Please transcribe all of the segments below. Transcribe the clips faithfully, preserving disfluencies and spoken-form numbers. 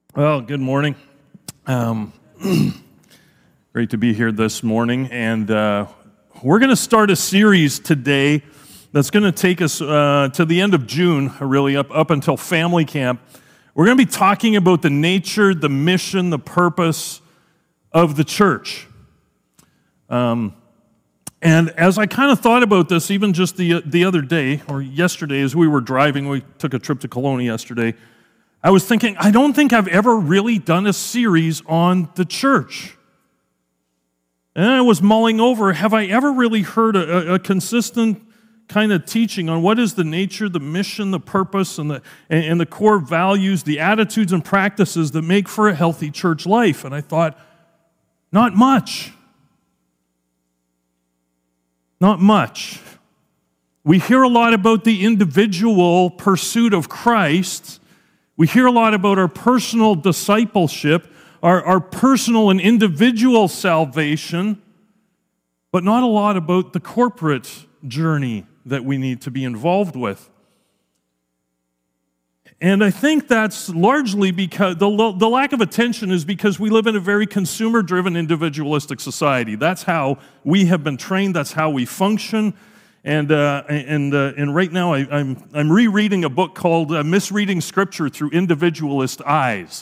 Well, good morning. Um, great to be here this morning, and uh, we're going to start a series today that's going to take us uh, to the end of June, really up, up until family camp. We're going to be talking about the nature, the mission, the purpose of the church. Um, and as I kind of thought about this, even just the the other day, or yesterday, as we were driving, we took a trip to Kelowna yesterday, I was thinking, I don't think I've ever really done a series on the church. And I was mulling over, have I ever really heard a, a consistent kind of teaching on what is the nature, the mission, the purpose, and the, and, and the core values, the attitudes and practices that make for a healthy church life? And I thought, not much. Not much. We hear a lot about the individual pursuit of Christ. We hear a lot about our personal discipleship, our, our personal and individual salvation, but not a lot about the corporate journey that we need to be involved with. And I think that's largely because the, the lack of attention is because we live in a very consumer-driven, individualistic society. That's how we have been trained. That's how we function. And uh, and uh, and right now, I, I'm I'm rereading a book called uh, "Misreading Scripture Through Individualist Eyes."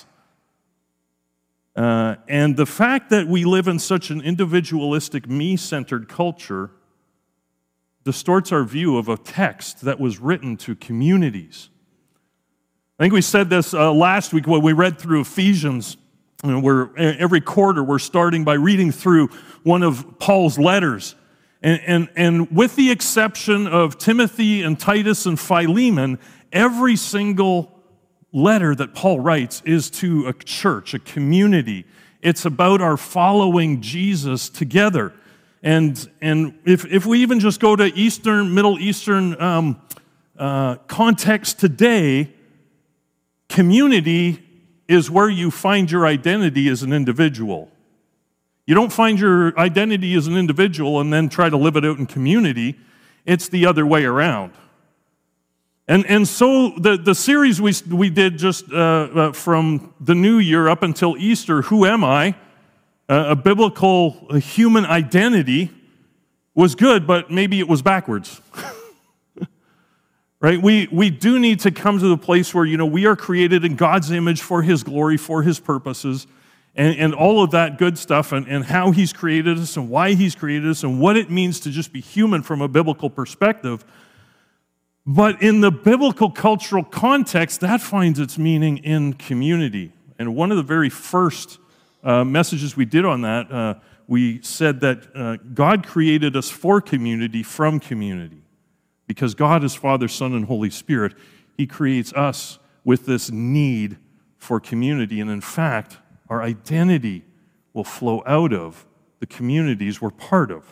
Uh, and the fact that we live in such an individualistic, me-centered culture distorts our view of a text that was written to communities. I think we said this uh, last week when we read through Ephesians. You know, we're every quarter we're starting by reading through one of Paul's letters. And, and, and with the exception of Timothy and Titus and Philemon, every single letter that Paul writes is to a church, a community. It's about our following Jesus together. And, and if, if we even just go to Eastern, Middle Eastern um, uh, context today, community is where you find your identity as an individual. You don't find your identity as an individual and then try to live it out in community. It's the other way around. And and so the, the series we we did just uh, uh, from the new year up until Easter, Who Am I? Uh, a biblical a human identity, was good, but maybe it was backwards. Right? We we do need to come to the place where, you know, we are created in God's image for His glory, for His purposes. And, and all of that good stuff, and, and how He's created us, and why He's created us, and what it means to just be human from a biblical perspective. But in the biblical cultural context, that finds its meaning in community. And one of the very first uh, messages we did on that, uh, we said that uh, God created us for community from community. Because God is Father, Son, and Holy Spirit, He creates us with this need for community. And in fact, our identity will flow out of the communities we're part of.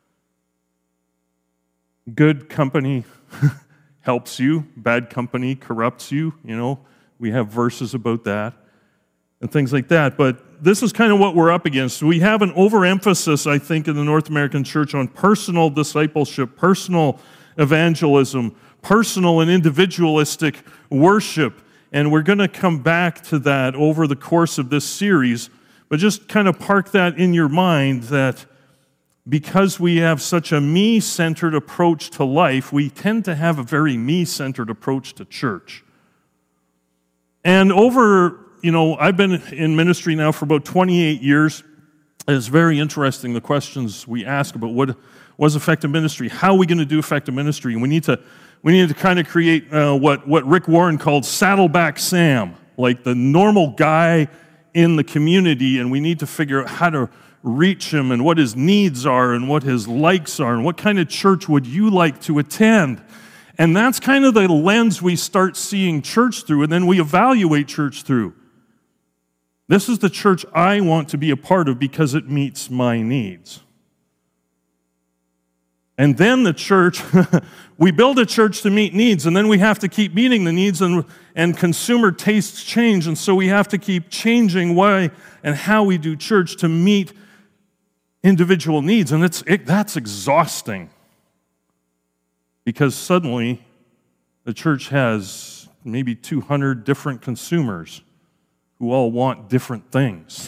Good company helps you. Bad company corrupts you. You know, we have verses about that and things like that. But this is kind of what we're up against. We have an overemphasis, I think, in the North American church on personal discipleship, personal evangelism, personal and individualistic worship. And we're going to come back to that over the course of this series, but just kind of park that in your mind that because we have such a me-centered approach to life, we tend to have a very me-centered approach to church. And over, you know, I've been in ministry now for about twenty-eight years. It's very interesting, the questions we ask about what was effective ministry, how are we going to do effective ministry, and we need to We need to kind of create uh, what, what Rick Warren called Saddleback Sam, like the normal guy in the community, and we need to figure out how to reach him and what his needs are and what his likes are and what kind of church would you like to attend. And that's kind of the lens we start seeing church through, and then we evaluate church through. This is the church I want to be a part of because it meets my needs. And then the church, we build a church to meet needs, and then we have to keep meeting the needs, and, and consumer tastes change, and so we have to keep changing why and how we do church to meet individual needs, and it's it, that's exhausting. Because suddenly, the church has maybe two hundred different consumers who all want different things.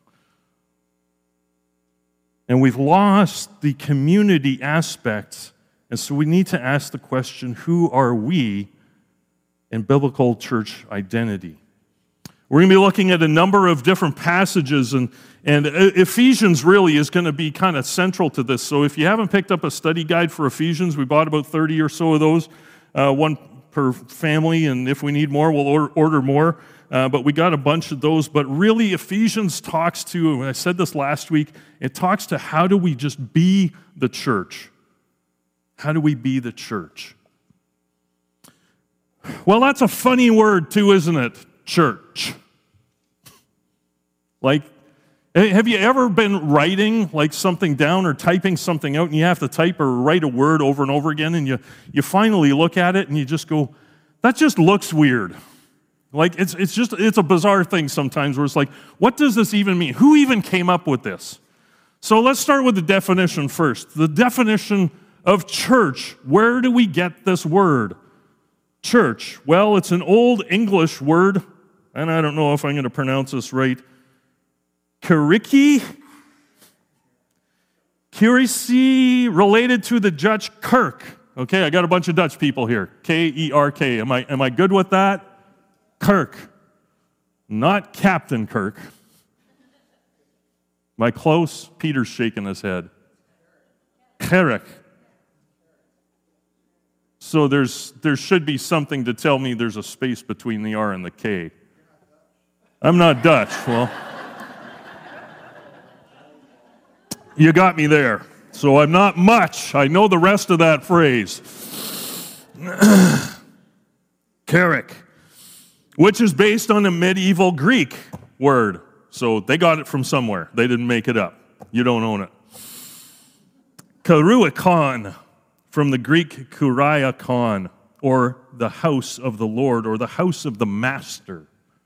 And we've lost the community aspect, and so we need to ask the question, who are we in biblical church identity? We're going to be looking at a number of different passages, and, and Ephesians really is going to be kind of central to this. So if you haven't picked up a study guide for Ephesians, we bought about thirty or so of those, uh, one per family, and if we need more, we'll order, order more. Uh, but we got a bunch of those. But really, Ephesians talks to, and I said this last week, it talks to how do we just be the church? How do we be the church? Well, that's a funny word too, isn't it? Church. Like, have you ever been writing like something down or typing something out, and you have to type or write a word over and over again, and you, you finally look at it and you just go, that just looks weird. Like, it's it's just, it's a bizarre thing sometimes where it's like, what does this even mean? Who even came up with this? So let's start with the definition first. The definition of church. Where do we get this word? Church. Well, it's an old English word, and I don't know if I'm going to pronounce this right. Kiriki? Kirisi, related to the Dutch Kirk. Okay, I got a bunch of Dutch people here. K E R K. Am I, am I good with that? Kirk. Not Captain Kirk. Am I close? Peter's shaking his head. Kerek. So there's there should be something to tell me there's a space between the R and the K. I'm not Dutch. Well, you got me there. So I'm not much. I know the rest of that phrase. Kerek, which is based on a medieval Greek word. So they got it from somewhere. They didn't make it up. You don't own it. Karuikon, from the Greek kuriakon, or the house of the Lord, or the house of the master.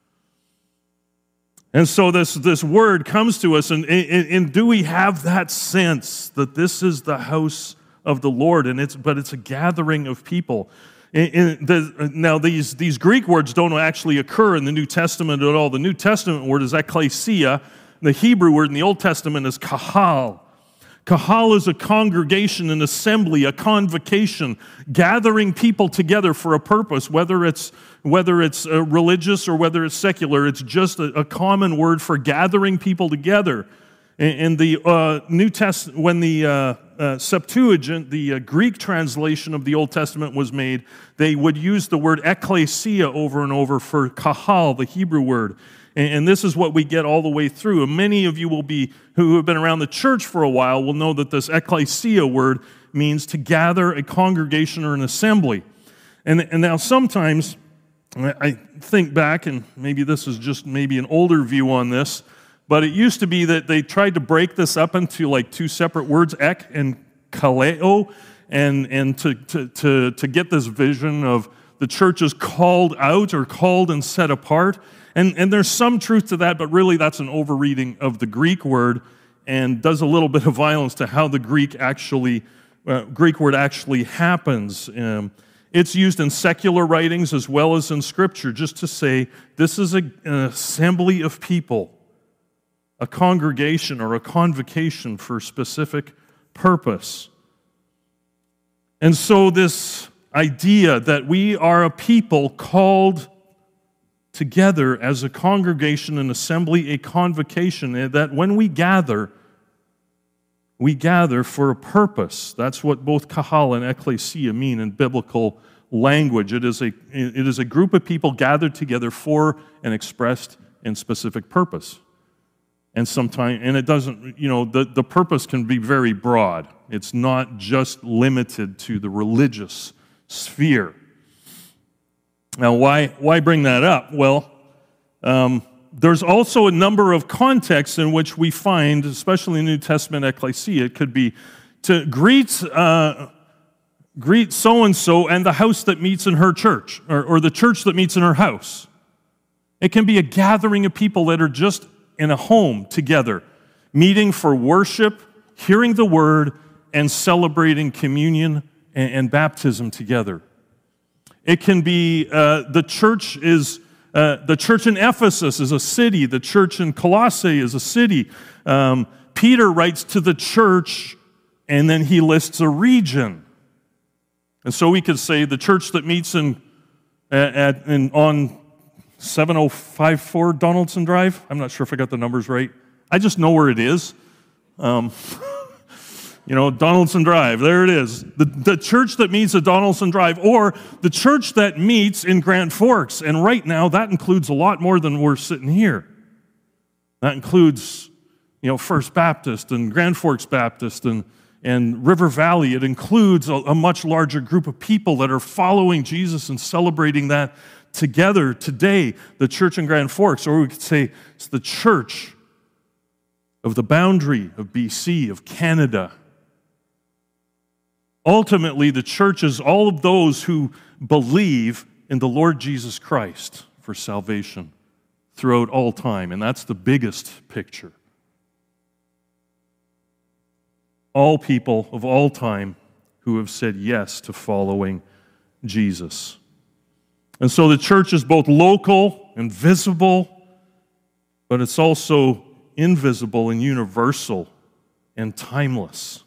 And so this, this word comes to us, and, and, and do we have that sense that this is the house of the Lord? And it's but it's a gathering of people. And, and the, now these, these Greek words don't actually occur in the New Testament at all. The New Testament word is ekklesia. The Hebrew word in the Old Testament is kahal. Kahal is a congregation, an assembly, a convocation, gathering people together for a purpose, whether it's whether it's uh, religious or whether it's secular. It's just a, a common word for gathering people together. And, and the uh, New Test, when the uh, uh, Septuagint, the uh, Greek translation of the Old Testament was made, they would use the word ekklesia over and over for kahal, the Hebrew word. And this is what we get all the way through. And many of you will be, who have been around the church for a while, will know that this ekklesia word means to gather a congregation or an assembly. And, and now sometimes, I think back, and maybe this is just maybe an older view on this, but it used to be that they tried to break this up into like two separate words, ek and kaleo, and, and to, to, to, to get this vision of the church is called out or called and set apart. And, and there's some truth to that, but really that's an overreading of the Greek word and does a little bit of violence to how the Greek actually, uh, Greek word actually happens. Um, it's used in secular writings as well as in Scripture, just to say this is a, an assembly of people, a congregation or a convocation for a specific purpose. And so this idea that we are a people called together as a congregation, an assembly, a convocation, that when we gather, we gather for a purpose. That's what both kahal and ekklesia mean in biblical language. It is a, it is a group of people gathered together for an expressed and specific purpose. And sometimes, and it doesn't, you know, the, the purpose can be very broad. It's not just limited to the religious sphere. Now, why, why bring that up? Well, um, there's also a number of contexts in which we find, especially in the New Testament ecclesia, it could be to greet uh, greet so-and-so and the house that meets in her church, or, or the church that meets in her house. It can be a gathering of people that are just in a home together, meeting for worship, hearing the word, and celebrating communion and, and baptism together. It can be uh, the church is Uh, the church in Ephesus is a city. The church in Colossae is a city. Um, Peter writes to the church, and then he lists a region. And so we could say the church that meets in, at, in on seven oh five four Donaldson Drive. I'm not sure if I got the numbers right. I just know where it is. Um, you know, Donaldson Drive, there it is. The, the church that meets at Donaldson Drive, or the church that meets in Grand Forks. And right now, that includes a lot more than we're sitting here. That includes, you know, First Baptist and Grand Forks Baptist and, and River Valley. It includes a, a much larger group of people that are following Jesus and celebrating that together today, the church in Grand Forks. Or we could say it's the church of the boundary of B C, of Canada. Ultimately, the church is all of those who believe in the Lord Jesus Christ for salvation throughout all time, and that's the biggest picture. All people of all time who have said yes to following Jesus. And so the church is both local and visible, but it's also invisible and universal and timeless.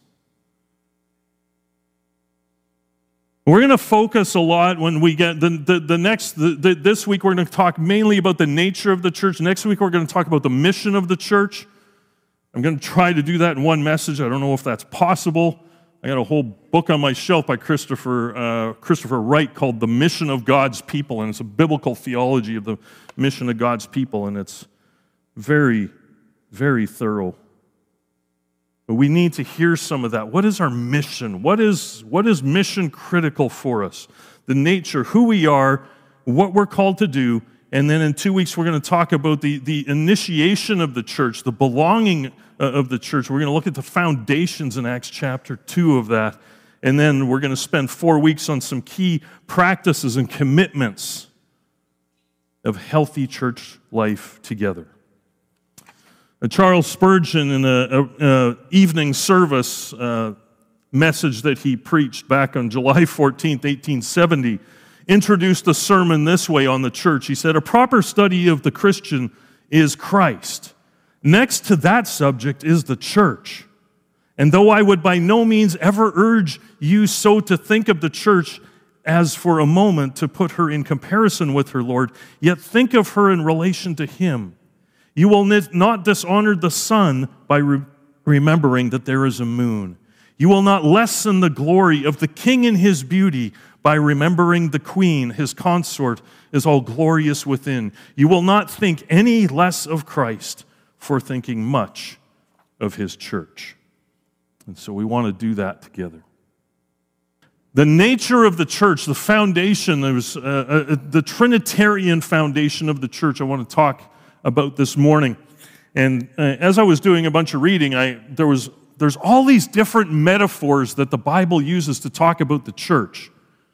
We're going to focus a lot when we get the, the, the next, the, the, this week we're going to talk mainly about the nature of the church. Next week we're going to talk about the mission of the church. I'm going to try to do that in one message. I don't know if that's possible. I got a whole book on my shelf by Christopher, uh, Christopher Wright called The Mission of God's People, and it's a biblical theology of the mission of God's people, and it's very, very thorough. But we need to hear some of that. What is our mission? What is, what is mission critical for us? The nature, who we are, what we're called to do, and then in two weeks we're going to talk about the, the initiation of the church, the belonging of the church. We're going to look at the foundations in Acts chapter two of that, and then we're going to spend four weeks on some key practices and commitments of healthy church life together. Charles Spurgeon, in an evening service uh, message that he preached back on July fourteenth, eighteen seventy, introduced a sermon this way on the church. He said, "A proper study of the Christian is Christ. Next to that subject is the church. And though I would by no means ever urge you so to think of the church as for a moment to put her in comparison with her Lord, yet think of her in relation to Him. You will not dishonor the sun by re- remembering that there is a moon. You will not lessen the glory of the king in his beauty by remembering the queen, his consort, is all glorious within. You will not think any less of Christ for thinking much of His church." And so we want to do that together. The nature of the church, the foundation, there's uh, uh, the Trinitarian foundation of the church I want to talk about this morning. And uh, as I was doing a bunch of reading, I there was there's all these different metaphors that the Bible uses to talk about the church.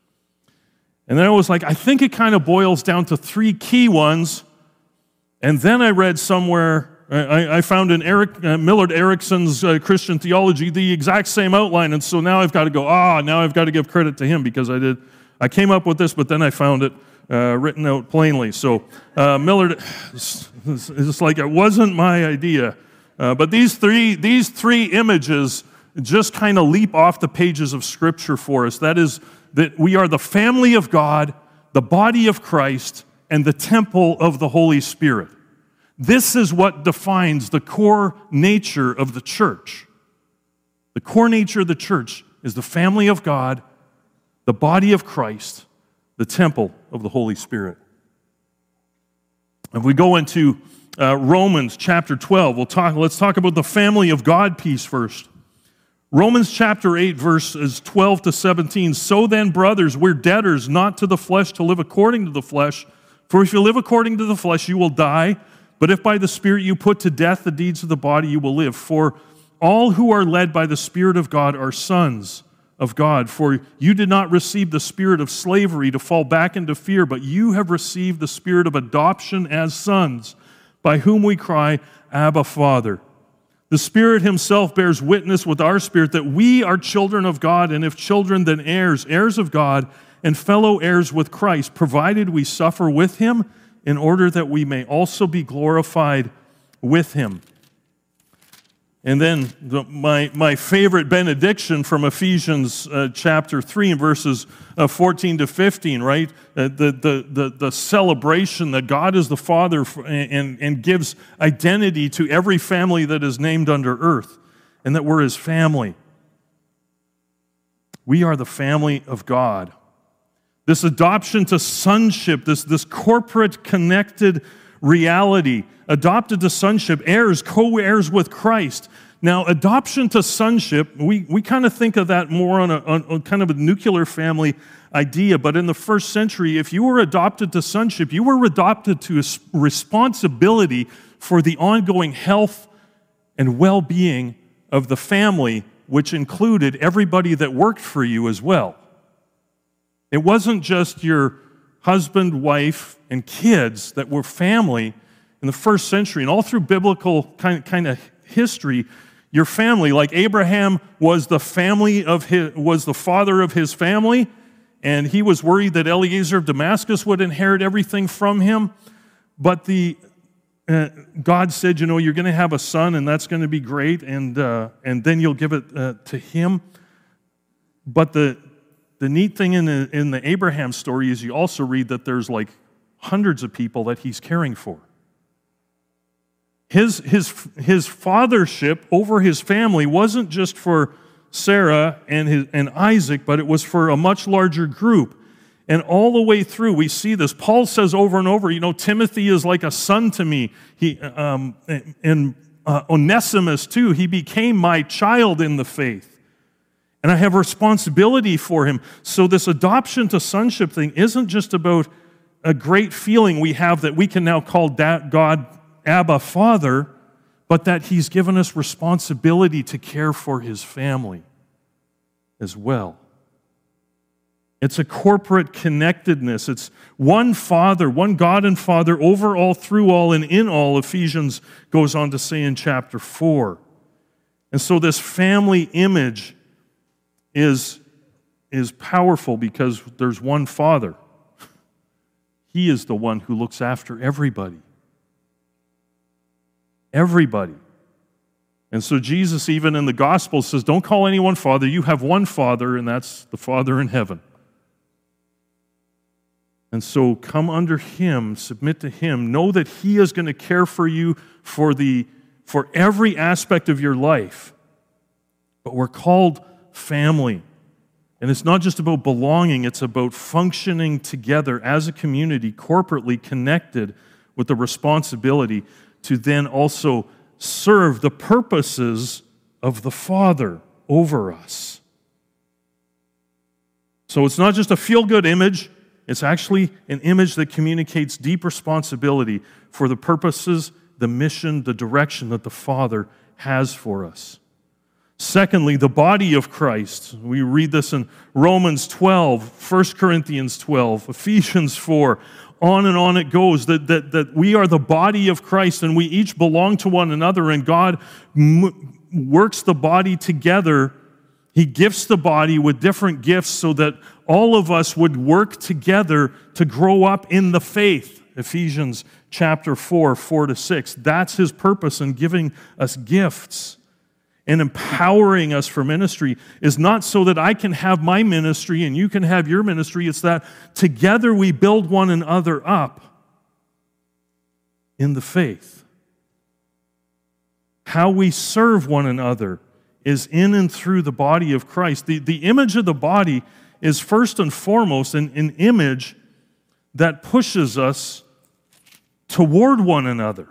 And then I was like, I think it kind of boils down to three key ones. And then I read somewhere, I, I found in Eric uh, Millard Erickson's uh, Christian Theology the exact same outline. And so now I've got to go, ah, now I've got to give credit to him because I did, I came up with this, but then I found it uh, written out plainly. So uh, Millard, it's, it's like it wasn't my idea. Uh, but these three, these three images just kind of leap off the pages of Scripture for us. That is, that we are the family of God, the body of Christ, and the temple of the Holy Spirit. This is what defines the core nature of the church. The core nature of the church is the family of God, the body of Christ, the temple of the Holy Spirit. If we go into uh, Romans chapter twelve, we'll talk. Let's talk about the family of God piece first. Romans chapter eight, verses twelve to seventeen. "So then, brothers, we're debtors not to the flesh to live according to the flesh. For if you live according to the flesh, you will die. But if by the Spirit you put to death the deeds of the body, you will live. For all who are led by the Spirit of God are sons of God. For you did not receive the spirit of slavery to fall back into fear, but you have received the spirit of adoption as sons, by whom we cry, Abba, Father. The Spirit Himself bears witness with our spirit that we are children of God, and if children, then heirs, heirs of God, and fellow heirs with Christ, provided we suffer with Him, in order that we may also be glorified with him. And then the, my, my favorite benediction from Ephesians uh, chapter three and verses uh, fourteen to fifteen, right? Uh, the, the, the, the celebration that God is the Father for, and, and gives identity to every family that is named under earth, and that we're his family. We are the family of God. This adoption to sonship, this, this corporate connected reality, adopted to sonship, heirs, co-heirs with Christ. Now, adoption to sonship, we, we kind of think of that more on a on, on kind of a nuclear family idea, but in the first century, if you were adopted to sonship, you were adopted to a responsibility for the ongoing health and well-being of the family, which included everybody that worked for you as well. It wasn't just your husband, wife, and kids that were family in the first century. And all through biblical kind, kind of history, your family, like Abraham was the family of his, was the father of his family, and he was worried that Eliezer of Damascus would inherit everything from him. But the uh, God said, you know, you're going to have a son, and that's going to be great, and uh, and then you'll give it uh, to him. But the The neat thing in the, in the Abraham story is you also read that there's like hundreds of people that he's caring for. His, his, his fathership over his family wasn't just for Sarah and, his, and Isaac, but it was for a much larger group. And all the way through, we see this. Paul says over and over, you know, Timothy is like a son to me. He, um, and uh, Onesimus, too, he became my child in the faith. And I have a responsibility for him. So this adoption to sonship thing isn't just about a great feeling we have that we can now call God Abba Father, but that he's given us responsibility to care for his family as well. It's a corporate connectedness. It's one Father, one God and Father over all, through all, and in all, Ephesians goes on to say in chapter four. And so this family image is, is powerful because there's one Father. He is the one who looks after everybody. Everybody. And so Jesus, even in the gospel, says, don't call anyone Father. You have one Father, and that's the Father in heaven. And so come under him, submit to him, know that he is going to care for you for, the, for every aspect of your life. But we're called family. And it's not just about belonging, it's about functioning together as a community, corporately connected with the responsibility to then also serve the purposes of the Father over us. So it's not just a feel-good image, it's actually an image that communicates deep responsibility for the purposes, the mission, the direction that the Father has for us. Secondly, the body of Christ. We read this in Romans twelve, First Corinthians twelve, Ephesians four. On and on it goes, that, that, that we are the body of Christ and we each belong to one another, and God m- works the body together. He gifts the body with different gifts so that all of us would work together to grow up in the faith. Ephesians chapter four, four to six. That's his purpose in giving us gifts. And empowering us for ministry is not so that I can have my ministry and you can have your ministry. It's that together we build one another up in the faith. How we serve one another is in and through the body of Christ. The, the image of the body is first and foremost an, an image that pushes us toward one another.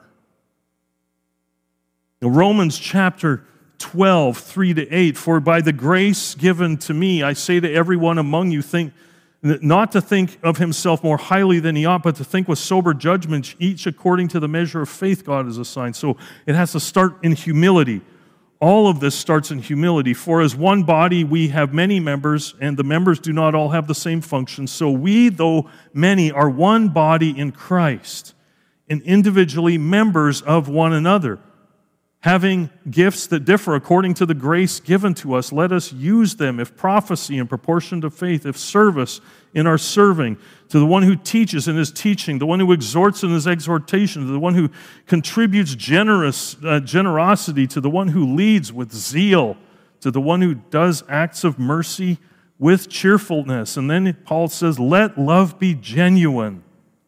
In Romans chapter twelve, three to eight, for by the grace given to me, I say to everyone among you, think not to think of himself more highly than he ought, but to think with sober judgment, each according to the measure of faith God has assigned. So it has to start in humility. All of this starts in humility. For as one body we have many members, and the members do not all have the same function. So we, though many, are one body in Christ, and individually members of one another. Having gifts that differ according to the grace given to us, let us use them. If prophecy in proportion to faith, if service in our serving, to the one who teaches in his teaching, the one who exhorts in his exhortation, to the one who contributes generous uh, generosity, to the one who leads with zeal, to the one who does acts of mercy with cheerfulness. And then Paul says, let love be genuine.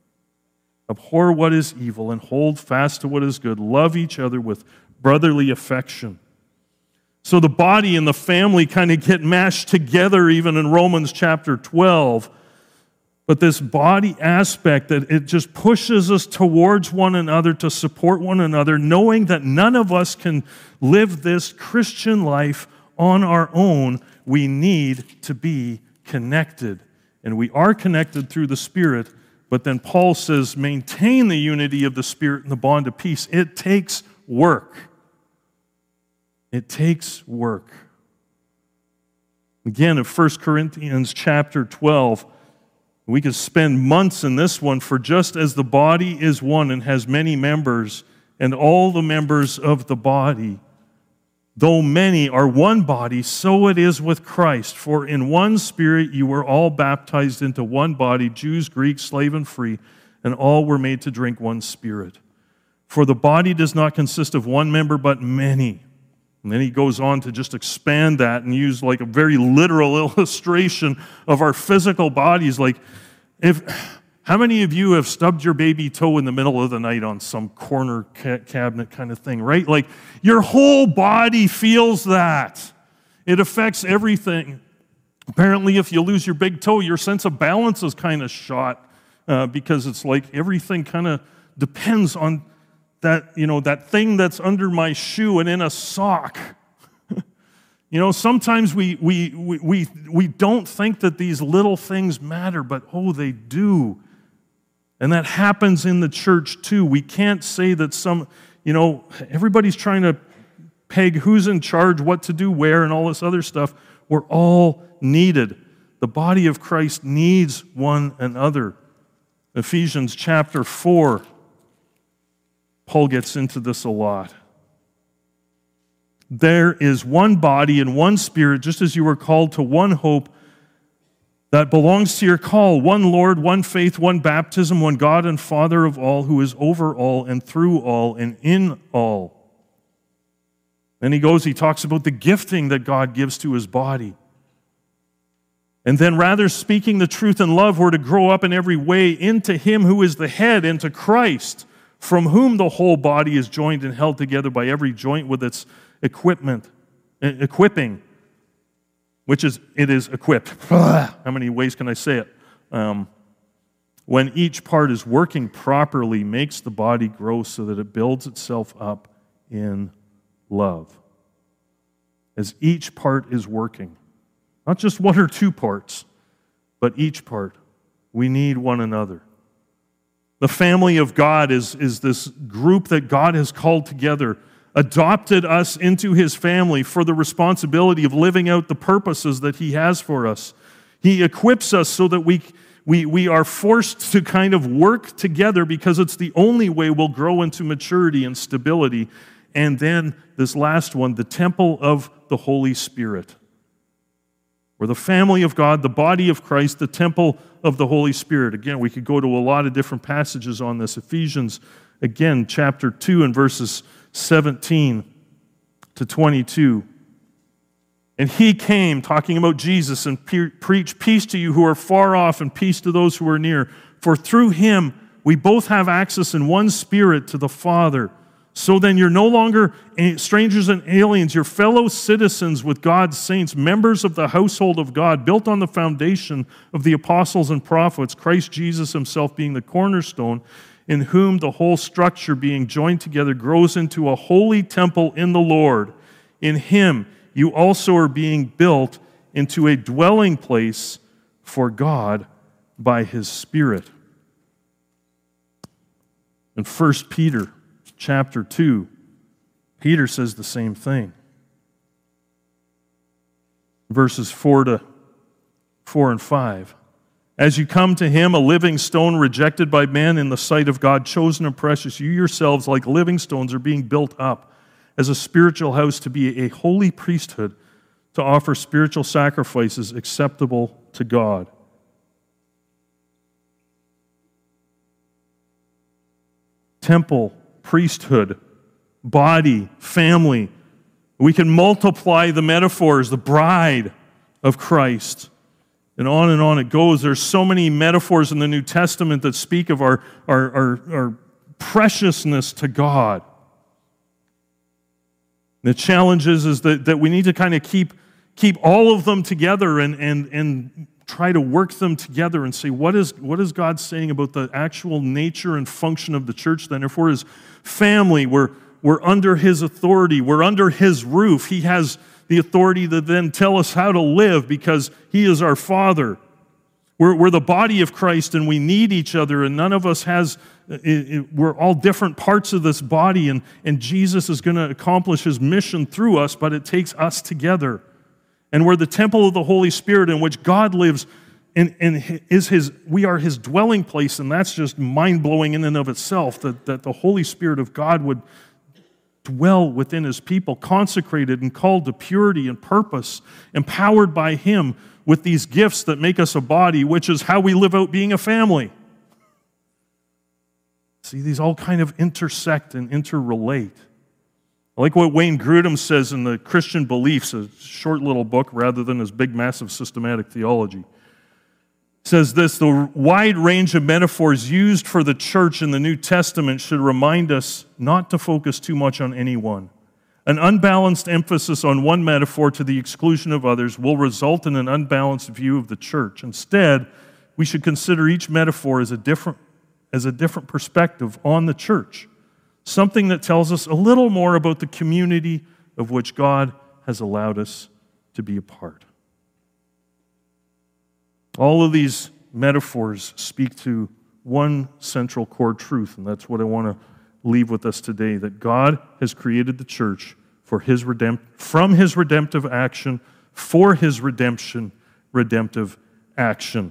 Abhor what is evil and hold fast to what is good. Love each other with brotherly affection. So the body and the family kind of get mashed together even in Romans chapter twelve. But this body aspect, that it just pushes us towards one another to support one another, knowing that none of us can live this Christian life on our own. We need to be connected. And we are connected through the Spirit, but then Paul says, maintain the unity of the Spirit and the bond of peace. It takes work. It takes work. Again, in First Corinthians chapter twelve, we could spend months in this one, for just as the body is one and has many members, and all the members of the body, though many, are one body, so it is with Christ. For in one Spirit you were all baptized into one body, Jews, Greeks, slave and free, and all were made to drink one Spirit. For the body does not consist of one member, but many. And then he goes on to just expand that and use like a very literal illustration of our physical bodies. Like, if how many of you have stubbed your baby toe in the middle of the night on some corner ca- cabinet kind of thing, right? Like, your whole body feels that. It affects everything. Apparently, if you lose your big toe, your sense of balance is kind of shot uh, because it's like everything kind of depends on that, you know, that thing that's under my shoe and in a sock. You know, sometimes we, we, we, we, we don't think that these little things matter, but oh, they do. And that happens in the church too. We can't say that some, you know, everybody's trying to peg who's in charge, what to do where, and all this other stuff. We're all needed. The body of Christ needs one another. Ephesians chapter four, Paul gets into this a lot. There is one body and one Spirit, just as you were called to one hope that belongs to your call. One Lord, one faith, one baptism, one God and Father of all, who is over all and through all and in all. Then he goes, he talks about the gifting that God gives to his body. And then rather speaking the truth in love, we're to grow up in every way into him who is the head, into Christ, from whom the whole body is joined and held together by every joint with its equipment, equipping, which is, it is equipped. How many ways can I say it? Um, when each part is working properly, makes the body grow so that it builds itself up in love. As each part is working, not just one or two parts, but each part. We need one another. The family of God is, is this group that God has called together, adopted us into his family for the responsibility of living out the purposes that he has for us. He equips us so that we, we, we are forced to kind of work together because it's the only way we'll grow into maturity and stability. And then this last one, the temple of the Holy Spirit. We're the family of God, the body of Christ, the temple of the Holy Spirit. Again, we could go to a lot of different passages on this. Ephesians, again, chapter two and verses seventeen to twenty-two. And he came, talking about Jesus, and pre- preached peace to you who are far off and peace to those who are near. For through him we both have access in one Spirit to the Father. So then you're no longer strangers and aliens, you're fellow citizens with God's saints, members of the household of God, built on the foundation of the apostles and prophets, Christ Jesus himself being the cornerstone, in whom the whole structure being joined together grows into a holy temple in the Lord. In him you also are being built into a dwelling place for God by his Spirit. In First Peter chapter two, Peter says the same thing. Verses four to four and five. As you come to him, a living stone rejected by men in the sight of God, chosen and precious, you yourselves, like living stones, are being built up as a spiritual house to be a holy priesthood, to offer spiritual sacrifices acceptable to God. Temple, priesthood, body, family. We can multiply the metaphors, the bride of Christ. And on and on it goes. There's so many metaphors in the New Testament that speak of our, our, our, our preciousness to God. The challenge is, is that, that we need to kind of keep, keep all of them together and, and, and try to work them together and say, what is, what is God saying about the actual nature and function of the church then? If we're His family, we're, we're under His authority, we're under His roof. He has the authority to then tell us how to live because He is our Father. We're, we're the body of Christ and we need each other, and none of us has, it, it, we're all different parts of this body, and, and Jesus is going to accomplish His mission through us, but it takes us together. And we're the temple of the Holy Spirit in which God lives, and, and is His, we are His dwelling place, and that's just mind-blowing in and of itself, that, that the Holy Spirit of God would dwell within His people, consecrated and called to purity and purpose, empowered by Him with these gifts that make us a body, which is how we live out being a family. See, these all kind of intersect and interrelate. I like what Wayne Grudem says in the Christian Beliefs, a short little book rather than his big, massive systematic theology. Says this: the wide range of metaphors used for the church in the New Testament should remind us not to focus too much on any one. An unbalanced emphasis on one metaphor to the exclusion of others will result in an unbalanced view of the church. Instead, we should consider each metaphor as a different, as a different perspective on the church, something that tells us a little more about the community of which God has allowed us to be a part. All of these metaphors speak to one central core truth, and that's what I want to leave with us today, that God has created the church for his redempt- from His redemptive action, for His redemption, redemptive action.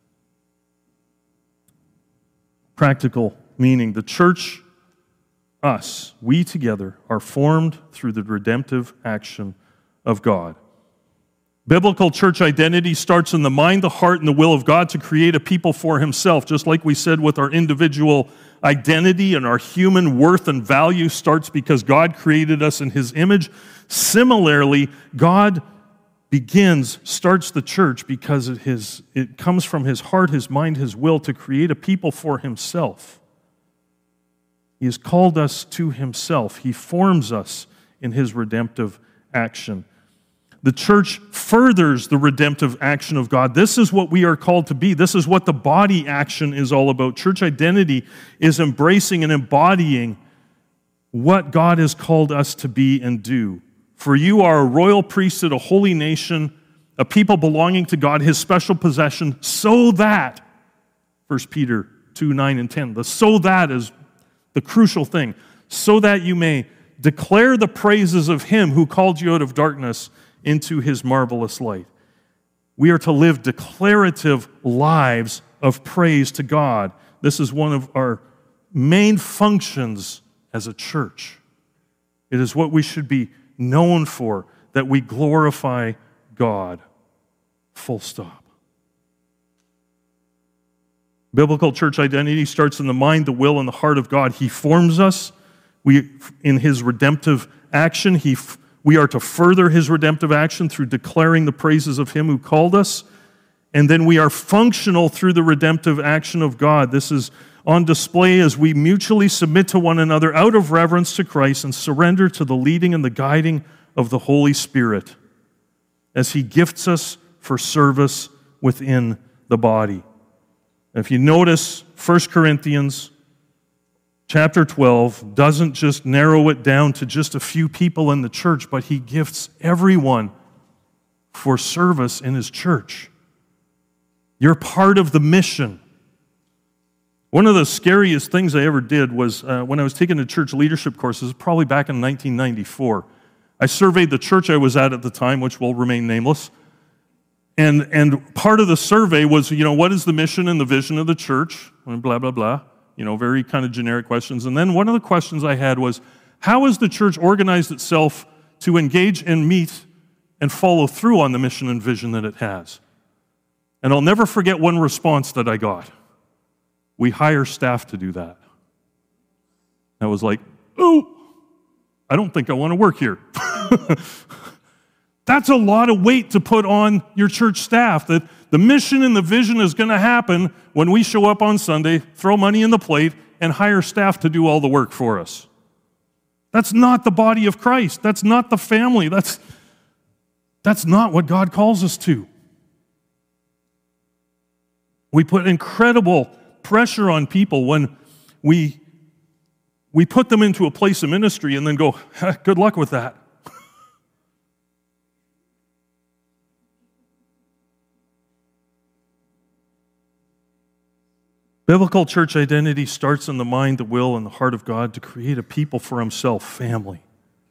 Practical meaning: the church, us, we together, are formed through the redemptive action of God. Biblical church identity starts in the mind, the heart, and the will of God to create a people for Himself. Just like we said with our individual identity and our human worth and value starts because God created us in His image. Similarly, God begins, starts the church because it, his, it comes from His heart, His mind, His will to create a people for Himself. He has called us to Himself. He forms us in His redemptive action. The church furthers the redemptive action of God. This is what we are called to be. This is what the body action is all about. Church identity is embracing and embodying what God has called us to be and do. For you are a royal priesthood, a holy nation, a people belonging to God, His special possession, so that, First Peter two, nine, and ten, the so that is the crucial thing, so that you may declare the praises of Him who called you out of darkness into His marvelous light. We are to live declarative lives of praise to God. This is one of our main functions as a church. It is what we should be known for, that we glorify God. Full stop. Biblical church identity starts in the mind, the will, and the heart of God. He forms us. We, in His redemptive action, He We are to further His redemptive action through declaring the praises of Him who called us. And then we are functional through the redemptive action of God. This is on display as we mutually submit to one another out of reverence to Christ and surrender to the leading and the guiding of the Holy Spirit as He gifts us for service within the body. If you notice, First Corinthians Chapter twelve doesn't just narrow it down to just a few people in the church, but he gifts everyone for service in his church. You're part of the mission. One of the scariest things I ever did was uh, when I was taking the church leadership courses, probably back in nineteen ninety-four. I surveyed the church I was at at the time, which will remain nameless. And, and part of the survey was, you know, what is the mission and the vision of the church? And blah, blah, blah. You know, very kind of generic questions. And then one of the questions I had was, How has the church organized itself to engage and meet and follow through on the mission and vision that it has? And I'll never forget one response that I got. We hire staff to do that. I was like, oh, I don't think I want to work here. That's a lot of weight to put on your church staff, that the mission and the vision is going to happen when we show up on Sunday, throw money in the plate, and hire staff to do all the work for us. That's not the body of Christ. That's not the family. That's, that's not what God calls us to. We put incredible pressure on people when we, we put them into a place of ministry and then go, good luck with that. Biblical church identity starts in the mind, the will, and the heart of God to create a people for himself, family.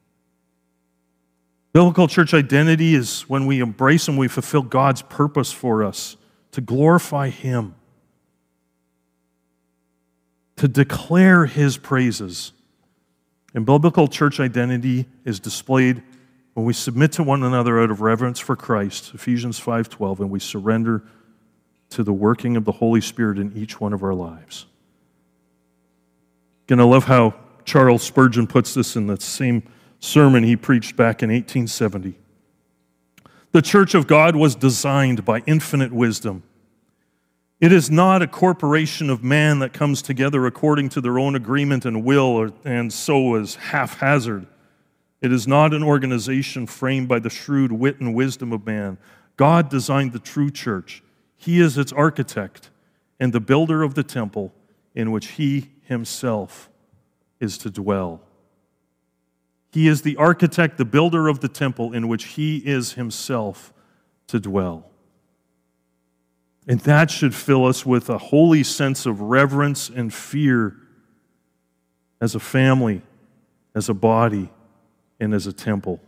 Biblical church identity is when we embrace and we fulfill God's purpose for us, to glorify him, to declare his praises. And biblical church identity is displayed when we submit to one another out of reverence for Christ, Ephesians five twelve, and we surrender to the working of the Holy Spirit in each one of our lives. Again, I love how Charles Spurgeon puts this in that same sermon he preached back in eighteen seventy. The church of God was designed by infinite wisdom. It is not a corporation of man that comes together according to their own agreement and will, or, and so is haphazard. It is not an organization framed by the shrewd wit and wisdom of man. God designed the true church. He is its architect and the builder of the temple in which he himself is to dwell. He is the architect, the builder of the temple in which he is himself to dwell. And that should fill us with a holy sense of reverence and fear as a family, as a body, and as a temple.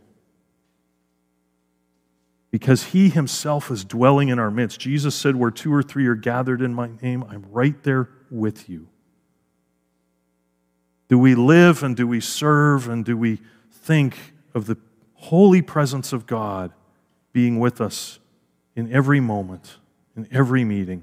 Because he himself is dwelling in our midst. Jesus said, where two or three are gathered in my name, I'm right there with you. Do we live and do we serve and do we think of the holy presence of God being with us in every moment, in every meeting?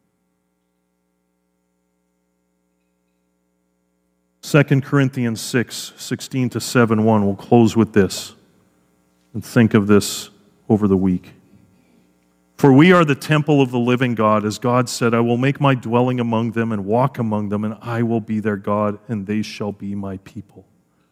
Second Corinthians six, sixteen to seven one, we'll close with this and think of this over the week. For we are the temple of the living God. As God said, I will make my dwelling among them and walk among them, and I will be their God, and they shall be my people.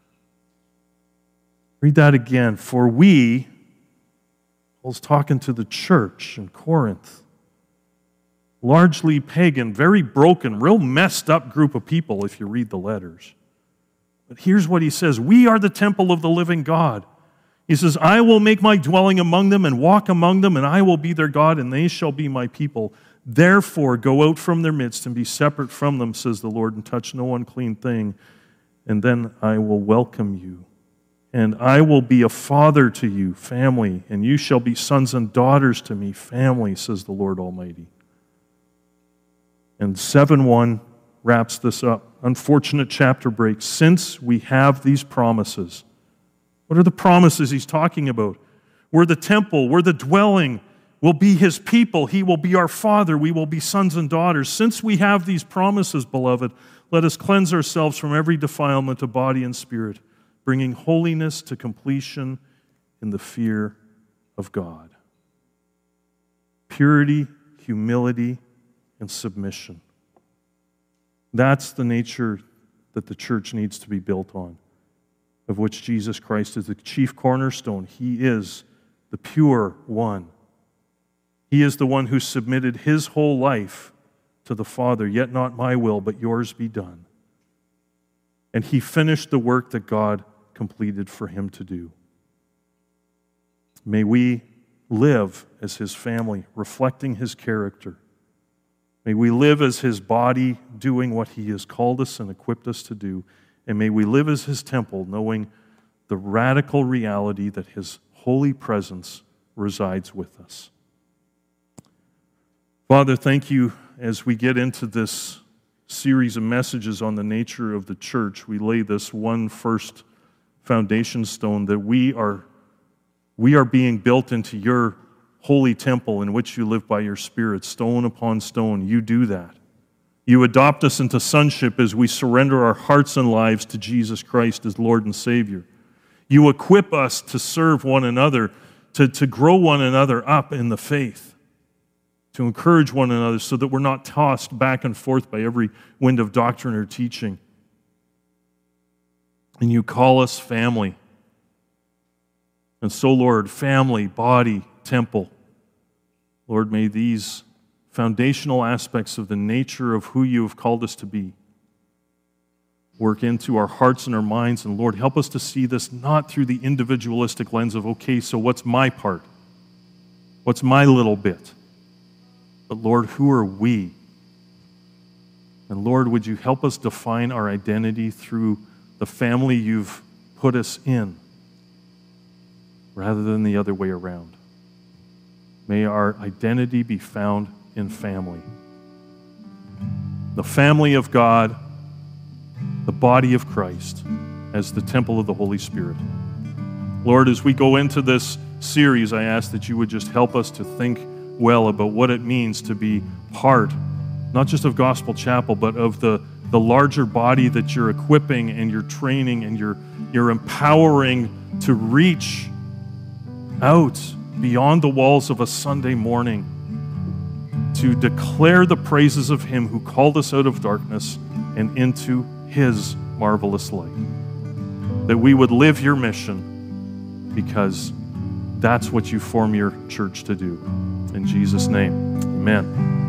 Read that again. For we, Paul's talking to the church in Corinth, largely pagan, very broken, real messed up group of people if you read the letters. But here's what he says. We are the temple of the living God. He says, I will make my dwelling among them and walk among them, and I will be their God, and they shall be my people. Therefore, go out from their midst and be separate from them, says the Lord, and touch no unclean thing, and then I will welcome you. And I will be a father to you, family, and you shall be sons and daughters to me, family, says the Lord Almighty. And seven one wraps this up. Unfortunate chapter break. Since we have these promises, what are the promises he's talking about? We're the temple, we're the dwelling, we'll be his people, he will be our father, we will be sons and daughters. Since we have these promises, beloved, let us cleanse ourselves from every defilement of body and spirit, bringing holiness to completion in the fear of God. Purity, humility, and submission. That's the nature that the church needs to be built on, of which Jesus Christ is the chief cornerstone. He is the pure one. He is the one who submitted his whole life to the Father, yet not my will, but yours be done. And he finished the work that God completed for him to do. May we live as his family, reflecting his character. May we live as his body, doing what he has called us and equipped us to do. And may we live as his temple, knowing the radical reality that his holy presence resides with us. Father, thank you as we get into this series of messages on the nature of the church. We lay this one first foundation stone, that we are, we are being built into your holy temple in which you live by your Spirit, stone upon stone. You do that. You adopt us into sonship as we surrender our hearts and lives to Jesus Christ as Lord and Savior. You equip us to serve one another, to, to grow one another up in the faith, to encourage one another so that we're not tossed back and forth by every wind of doctrine or teaching. And you call us family. And so, Lord, family, body, temple, Lord, may these foundational aspects of the nature of who you have called us to be work into our hearts and our minds. And Lord, help us to see this not through the individualistic lens of, okay, so what's my part? What's my little bit? But Lord, who are we? And Lord, would you help us define our identity through the family you've put us in, rather than the other way around. May our identity be found in family. The family of God, the body of Christ, as the temple of the Holy Spirit. Lord, as we go into this series, I ask that you would just help us to think well about what it means to be part, not just of Gospel Chapel, but of the, the larger body that you're equipping and you're training and you're, you're empowering to reach out beyond the walls of a Sunday morning, to declare the praises of him who called us out of darkness and into his marvelous light. That we would live your mission, because that's what you form your church to do. In Jesus' name, amen.